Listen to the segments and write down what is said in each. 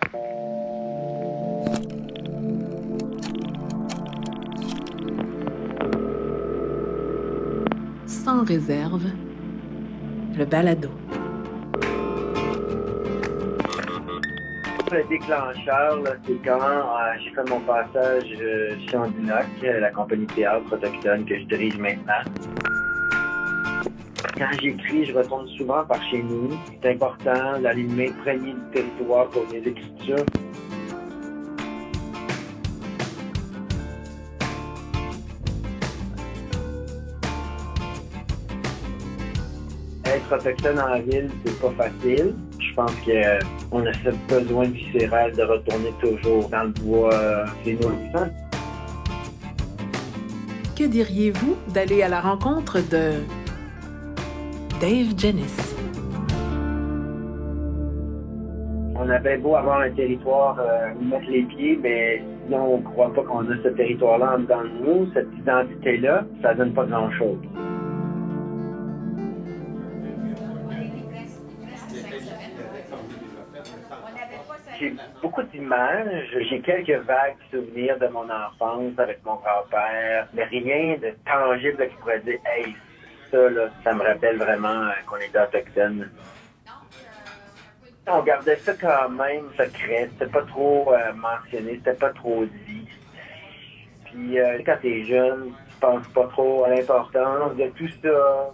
Sans réserve, le balado. Le déclencheur, c'est quand j'ai fait mon passage chez Andinoc, la compagnie de théâtre autochtone que je dirige maintenant. Quand j'écris, je retourne souvent par chez nous. C'est important d'aller m'imprégner du territoire pour mes écritures. Être autochtone dans la ville, c'est pas facile. Je pense qu'on a ce besoin viscéral de retourner toujours dans le bois, c'est nourrissant. Que diriez-vous d'aller à la rencontre de Dave Janis? On avait beau avoir un territoire où mettre les pieds, mais sinon on ne croit pas qu'on a ce territoire-là en dedans de nous, cette identité-là, ça donne pas grand-chose. J'ai beaucoup d'images, j'ai quelques vagues souvenirs de mon enfance avec mon grand-père, mais rien de tangible qui pourrait dire « Hey, ça, là, ça me rappelle vraiment qu'on était autochtone ». On gardait ça quand même secret, c'était pas trop mentionné, c'était pas trop dit. Puis quand t'es jeune, tu penses pas trop à l'importance de tout ça.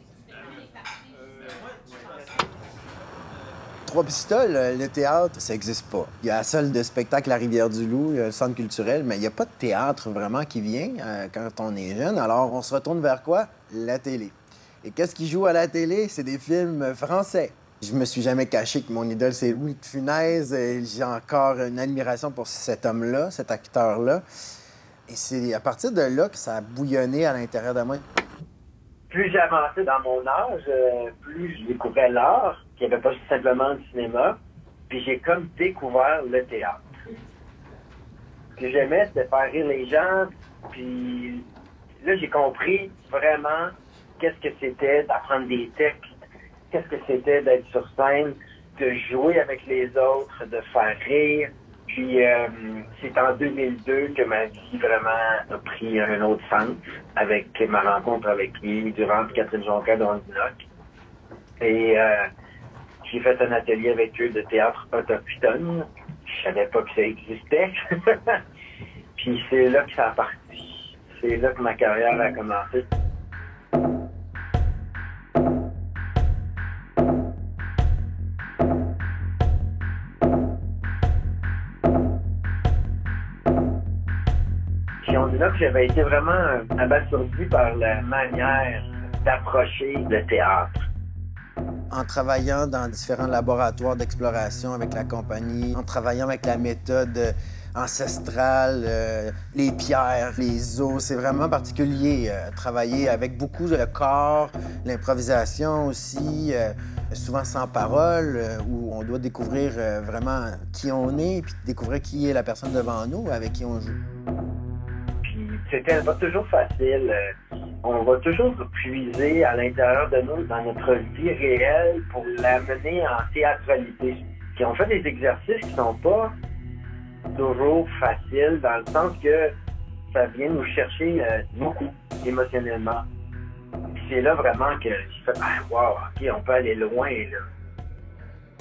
Trois-Pistoles, le théâtre, ça n'existe pas. Il y a la salle de spectacle à Rivière-du-Loup, il y a le centre culturel, mais il n'y a pas de théâtre vraiment qui vient quand on est jeune. Alors, on se retourne vers quoi? La télé. Et qu'est-ce qui joue à la télé? C'est des films français. Je me suis jamais caché que mon idole, c'est Louis de Funès. J'ai encore une admiration pour cet homme-là, cet acteur-là. Et c'est à partir de là que ça a bouillonné à l'intérieur de moi. Plus j'avançais dans mon âge, plus je découvrais l'art, qu'il n'y avait pas simplement du cinéma. Puis j'ai comme découvert le théâtre. Ce que j'aimais, c'était faire rire les gens. Puis là, j'ai compris vraiment qu'est-ce que c'était d'apprendre des textes, qu'est-ce que c'était d'être sur scène, de jouer avec les autres, de faire rire. Puis c'est en 2002 que ma vie vraiment a pris un autre sens avec ma rencontre avec lui durant Catherine Jonca d'Andinoc. Et j'ai fait un atelier avec eux de théâtre autochtone. Je savais pas que ça existait. Puis c'est là que ça a parti. C'est là que ma carrière a commencé. Chez Andinoc, j'avais été vraiment abasourdi par la manière d'approcher le théâtre. En travaillant dans différents laboratoires d'exploration avec la compagnie, en travaillant avec la méthode ancestrale, les pierres, les os, c'est vraiment particulier. Travailler avec beaucoup le corps, l'improvisation aussi, souvent sans parole, où on doit découvrir vraiment qui on est, puis découvrir qui est la personne devant nous, avec qui on joue. Puis c'était pas toujours facile. On va toujours puiser à l'intérieur de nous, dans notre vie réelle, pour l'amener en théâtralité. Puis on fait des exercices qui sont pas toujours faciles, dans le sens que ça vient nous chercher beaucoup émotionnellement. Puis c'est là vraiment que j'ai fait « Ah, wow, OK, on peut aller loin, là. »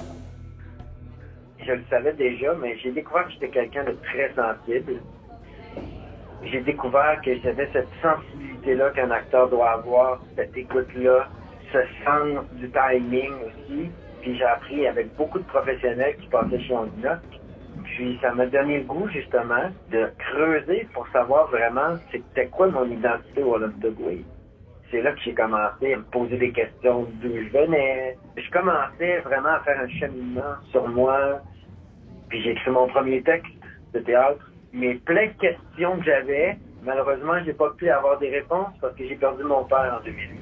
Je le savais déjà, mais j'ai découvert que j'étais quelqu'un de très sensible. J'ai découvert que j'avais cette sensibilité-là qu'un acteur doit avoir, cette écoute-là, ce sens du timing aussi. Puis j'ai appris avec beaucoup de professionnels qui passaient chez Andinoc. Puis ça m'a donné le goût, justement, de creuser pour savoir vraiment c'était quoi mon identité au Wolof-Togwé. C'est là que j'ai commencé à me poser des questions d'où je venais. Je commençais vraiment à faire un cheminement sur moi. Puis j'ai écrit mon premier texte de théâtre. Mais plein de questions que j'avais, malheureusement, j'ai pas pu avoir des réponses parce que j'ai perdu mon père en 2008.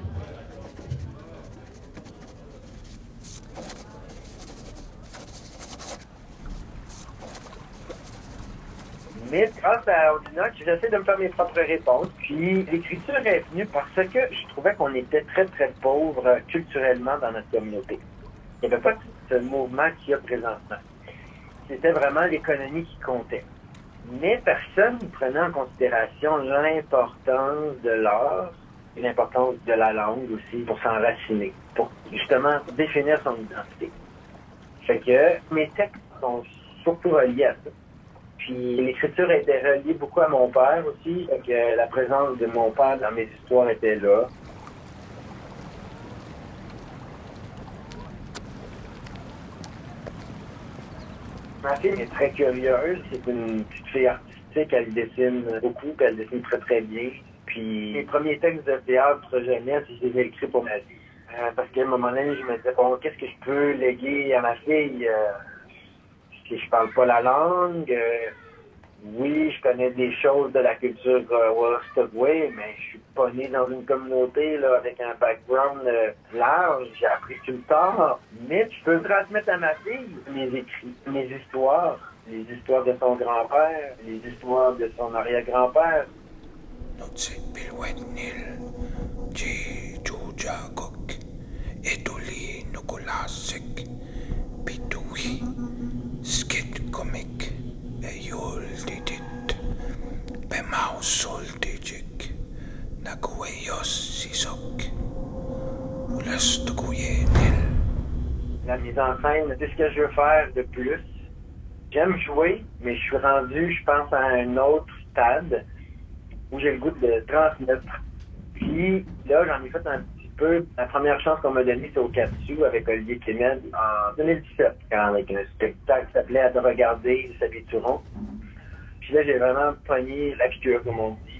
Mais grâce à Andinoc, j'essaie de me faire mes propres réponses. Puis l'écriture est venue parce que je trouvais qu'on était très, très pauvres culturellement dans notre communauté. Il n'y avait pas ce mouvement qu'il y a présentement. c'était vraiment l'économie qui comptait. Mais personne ne prenait en considération l'importance de l'art et l'importance de la langue aussi pour s'enraciner, pour justement définir son identité. Fait que mes textes sont surtout reliés à ça. Puis l'écriture était reliée beaucoup à mon père aussi, fait que la présence de mon père dans mes histoires était là. Ma fille est très curieuse, c'est une petite fille artistique, elle dessine beaucoup, puis elle dessine très très bien. Puis mes premiers textes de théâtre jeunesse, je les ai écrits pour ma vie. Parce qu'à un moment donné, je me disais, bon, qu'est-ce que je peux léguer à ma fille si je parle pas la langue? Oui, je connais des choses de la culture Wolostoqua, mais je suis pas né dans une communauté là, avec un background large. J'ai appris tout le temps. Mais je peux transmettre à ma fille mes écrits, mes histoires, les histoires de son grand-père, les histoires de son arrière-grand-père. La mise en scène, c'est ce que je veux faire de plus. J'aime jouer, mais je suis rendu, je pense, à un autre stade où j'ai le goût de transmettre. Puis là, j'en ai fait un petit peu. La première chance qu'on m'a donnée, c'est au Katsu avec Olivier Clément en 2017, avec un spectacle qui s'appelait « À te regarder » de Xavier Turon. Puis là, j'ai vraiment pogné la piqûre, comme on dit.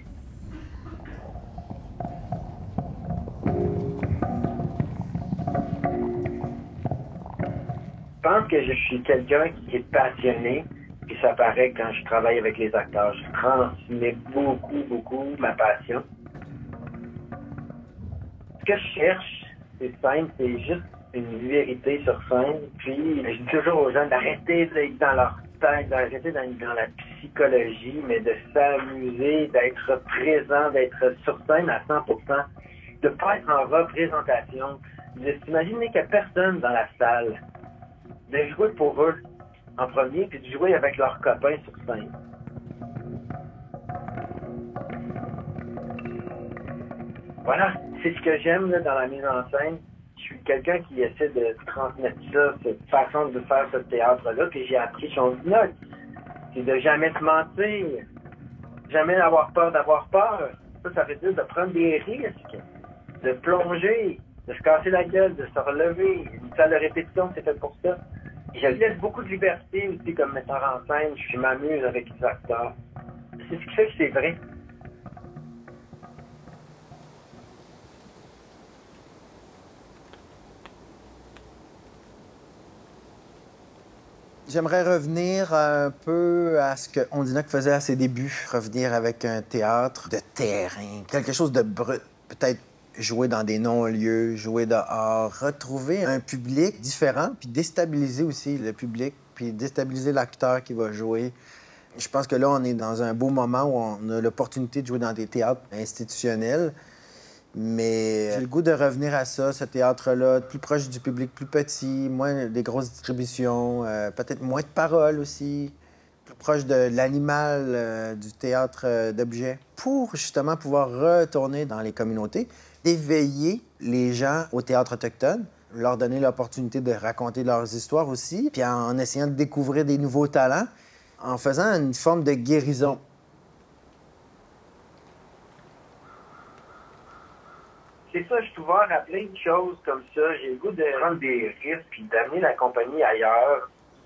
Je pense que je suis quelqu'un qui est passionné, puis ça paraît quand je travaille avec les acteurs. Je transmets beaucoup ma passion. Ce que je cherche, c'est simple, c'est juste une vérité sur scène. Puis je dis toujours aux gens d'arrêter d'être dans leur tête, d'arrêter d'être dans la psychologie, mais de s'amuser, d'être présent, d'être sur scène à 100%, de ne pas être en représentation, de s'imaginer qu'il n'y a personne dans la salle, de jouer pour eux en premier, puis de jouer avec leurs copains sur scène. Voilà, c'est ce que j'aime là, dans la mise en scène. Je suis quelqu'un qui essaie de transmettre ça, cette façon de faire ce théâtre-là, que j'ai appris chez Note. C'est de jamais se mentir, jamais avoir peur d'avoir peur. Ça veut dire de prendre des risques, de plonger, de se casser la gueule, de se relever. Une salle de répétition, c'est fait pour ça. Je laisse beaucoup de liberté aussi comme metteur en scène. Je m'amuse avec les acteurs. C'est ce qui fait que c'est vrai. J'aimerais revenir un peu à ce que Ondinac faisait à ses débuts, revenir avec un théâtre de terrain, quelque chose de brut, peut-être jouer dans des non-lieux, jouer dehors, retrouver un public différent, puis déstabiliser aussi le public, puis déstabiliser l'acteur qui va jouer. Je pense que là, on est dans un beau moment où on a l'opportunité de jouer dans des théâtres institutionnels. Mais j'ai le goût de revenir à ça, ce théâtre-là, plus proche du public, plus petit, moins des grosses distributions, peut-être moins de paroles aussi, plus proche de l'animal, du théâtre d'objets, pour justement pouvoir retourner dans les communautés, éveiller les gens au théâtre autochtone, leur donner l'opportunité de raconter leurs histoires aussi, puis en essayant de découvrir des nouveaux talents, en faisant une forme de guérison. C'est ça, je suis ouvert à plein de choses comme ça. J'ai le goût de prendre des risques puis d'amener la compagnie ailleurs.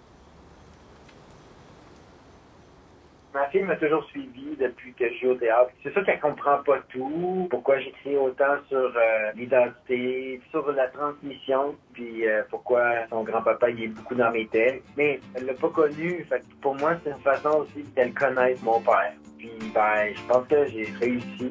Ma fille m'a toujours suivi depuis que je joue au théâtre. C'est sûr qu'elle comprend pas tout. Pourquoi j'écris autant sur l'identité, sur la transmission, puis pourquoi son grand-papa y est beaucoup dans mes textes. Mais elle l'a pas connu. Fait que pour moi, c'est une façon aussi qu'elle connaisse mon père. Puis ben, je pense que j'ai réussi.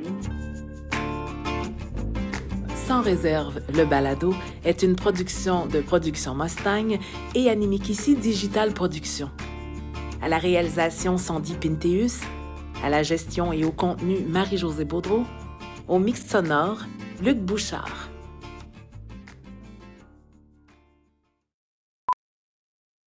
Sans réserve, le balado est une production de Production Mustang et Animikissi Digital Production. À la réalisation, Sandy Pinteus. À la gestion et au contenu, Marie-Josée Baudreau. Au mix sonore, Luc Bouchard.